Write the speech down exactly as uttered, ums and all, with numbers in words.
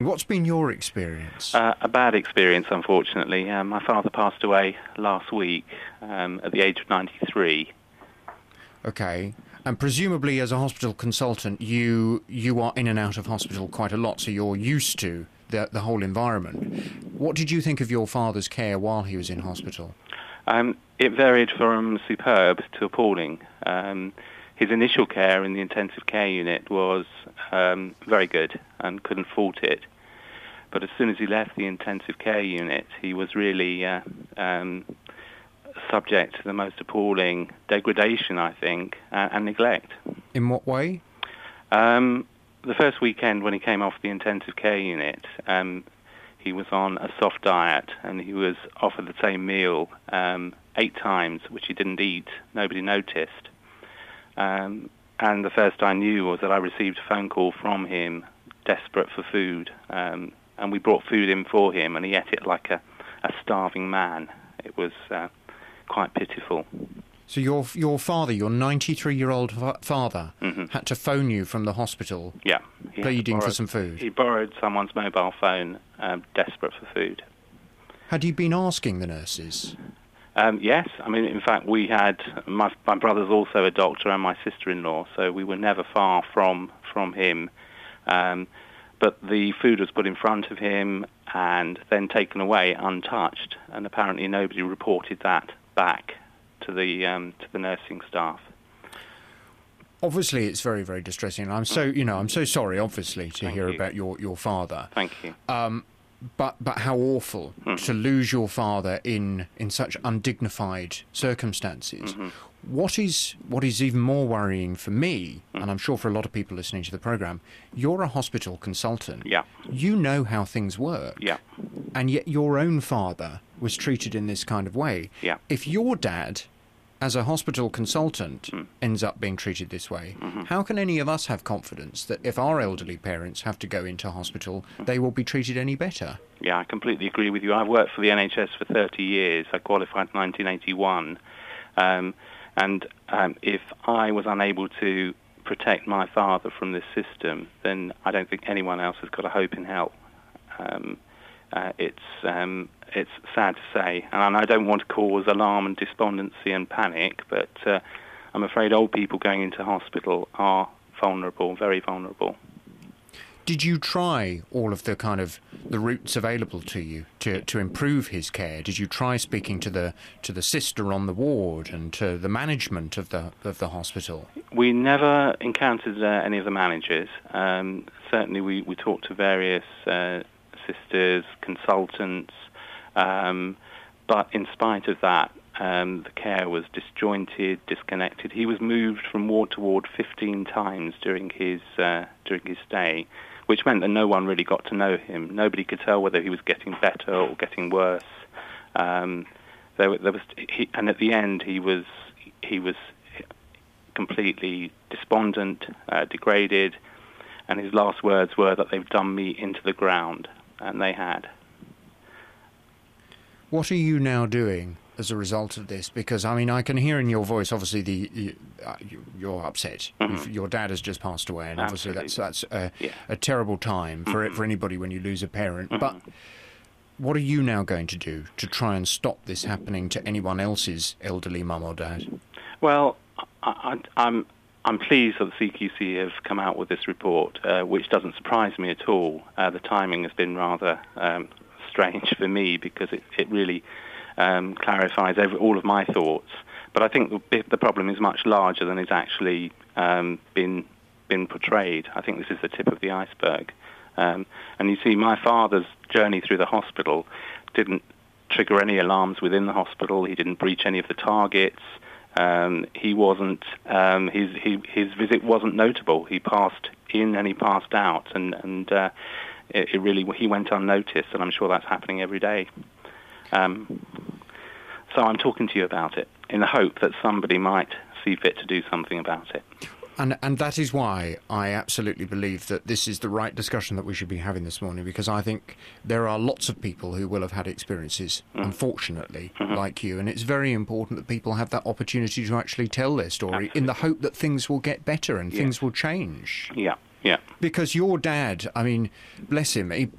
What's been your experience? Uh, a bad experience, unfortunately. Uh, my father passed away last week um, at the age of ninety-three. Okay. And presumably as a hospital consultant, you you are in and out of hospital quite a lot, so you're used to the, the whole environment. What did you think of your father's care while he was in hospital? Um, it varied from superb to appalling. Um, his initial care in the intensive care unit was um, very good and couldn't fault it. But as soon as he left the intensive care unit, he was really uh, um, subject to the most appalling degradation, I think, uh, and neglect. In what way? Um, the first weekend when he came off the intensive care unit, um, he was on a soft diet, and he was offered the same meal um, eight times, which he didn't eat. Nobody noticed. Um, and the first I knew was that I received a phone call from him, desperate for food, um, and we brought food in for him, and he ate it like a, a starving man. It was uh, quite pitiful. So your your father, your ninety-three-year-old fa- father, Mm-hmm. had to phone you from the hospital, Yeah. He pleading borrowed, for some food. He borrowed someone's mobile phone, um, desperate for food. Had you been asking the nurses? Um, yes, I mean, in fact, we had, my, my brother's also a doctor and my sister-in-law, so we were never far from, from him. Um, but the food was put in front of him and then taken away untouched, and apparently nobody reported that back to the um, to the nursing staff. Obviously, it's very, very distressing. And I'm so, you know, I'm so sorry, obviously, to Thank hear you. about your, your father. Thank you. Um, but but how awful Mm-hmm. to lose your father in in such undignified circumstances. Mm-hmm. What is what is even more worrying for me, Mm. and I'm sure for a lot of people listening to the programme, you're a hospital consultant. Yeah. You know how things work. Yeah. And yet your own father was treated in this kind of way. Yeah. If your dad, as a hospital consultant, Mm. ends up being treated this way, Mm-hmm. how can any of us have confidence that if our elderly parents have to go into hospital, they will be treated any better? Yeah, I completely agree with you. I've worked for the N H S for thirty years. I qualified in nineteen eighty-one. Um, and um, if I was unable to protect my father from this system, then I don't think anyone else has got a hope in hell. Um, uh, it's um, it's sad to say, and I don't want to cause alarm and despondency and panic, but uh, I'm afraid old people going into hospital are vulnerable, very vulnerable. Did you try all of the kind of the routes available to you to, to improve his care? Did you try speaking to the to the sister on the ward and to the management of the of the hospital? We never encountered uh, any of the managers. Um, certainly, we, we talked to various uh, sisters, consultants, um, but in spite of that, um, the care was disjointed, disconnected. He was moved from ward to ward fifteen times during his uh, during his stay, which meant that no one really got to know him. Nobody could tell whether he was getting better or getting worse. Um, there, there was, he, and at the end, he was he was completely despondent, uh, degraded, and his last words were that they've done me into the ground, and they had. What are you now doing as a result of this? Because, I mean, I can hear in your voice, obviously, the you, uh, you're upset. Mm-hmm. Your dad has just passed away, and obviously Absolutely. that's that's a, Yeah. a terrible time for Mm-hmm. it, for anybody when you lose a parent. Mm-hmm. But what are you now going to do to try and stop this happening to anyone else's elderly mum or dad? Well, I, I, I'm I'm pleased that the C Q C have come out with this report, uh, which doesn't surprise me at all. Uh, the timing has been rather um, strange for me because it, it really um, clarifies every, all of my thoughts. But I think the, the problem is much larger than it's actually um, been been portrayed. I think this is the tip of the iceberg. Um, and you see, my father's journey through the hospital didn't trigger any alarms within the hospital. He didn't breach any of the targets. Um, he wasn't. Um, his, his his visit wasn't notable. He passed in and he passed out, and and uh, it, it really he went unnoticed. And I'm sure that's happening every day. Um, so I'm talking to you about it in the hope that somebody might see fit to do something about it. And and that is why I absolutely believe that this is the right discussion that we should be having this morning, because I think there are lots of people who will have had experiences, mm. unfortunately, mm-hmm. like you, and it's very important that people have that opportunity to actually tell their story. Absolutely. In the hope that things will get better and yeah. things will change. Yeah, Yeah. Because your dad, I mean, bless him, he,